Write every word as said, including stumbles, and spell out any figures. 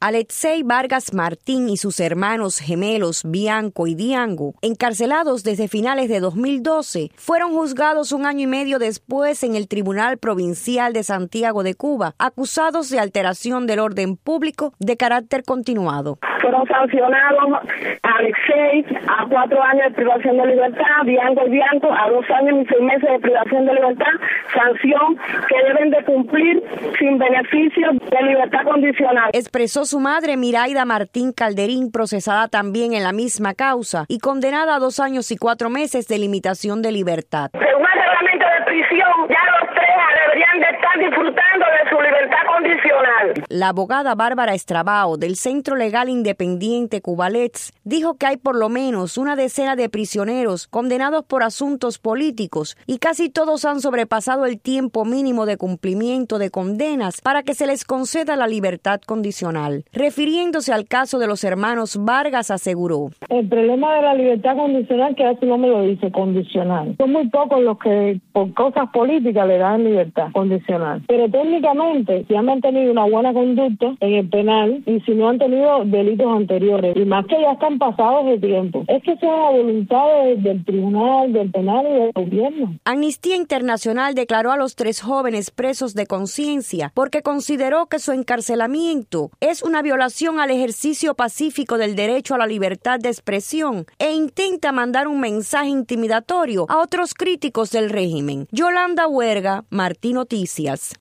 Alexei Vargas Martín y sus hermanos gemelos Bianco y Diango, encarcelados desde finales de dos mil doce, fueron juzgados un año y medio después en el Tribunal Provincial de Santiago de Cuba, acusados de alteración del orden público de carácter continuado. Fueron sancionados Alexei a cuatro años de privación de libertad, Bianco y Bianco a dos años y seis meses de privación de libertad, sanción que deben de cumplir sin beneficio de libertad condicional. Expresó su madre Miraida Martín Calderín, procesada también en la misma causa y condenada a dos años y cuatro meses de limitación de libertad. Según el reglamento de prisión, ya los tres deberían de estar disfrutando de su libertad condicional. La abogada Bárbara Estrabao del Centro Legal Independiente Cubalets dijo que hay por lo menos una decena de prisioneros condenados por asuntos políticos y casi todos han sobrepasado el tiempo mínimo de cumplimiento de condenas para que se les conceda la libertad condicional. Refiriéndose al caso de los hermanos Vargas, aseguró: el problema de la libertad condicional, que así no me lo dice, condicional. Son muy pocos los que por cosas políticas le dan libertad condicional. Pero técnicamente, si han mantenido una buena conducta en el penal y si no han tenido delitos anteriores, y más que ya están pasados de tiempo, es que sea la voluntad de, del tribunal, del penal y del gobierno. Amnistía Internacional declaró a los tres jóvenes presos de conciencia porque consideró que su encarcelamiento es una violación al ejercicio pacífico del derecho a la libertad de expresión e intenta mandar un mensaje intimidatorio a otros críticos del régimen. Yolanda Huerga, Martí Noticias.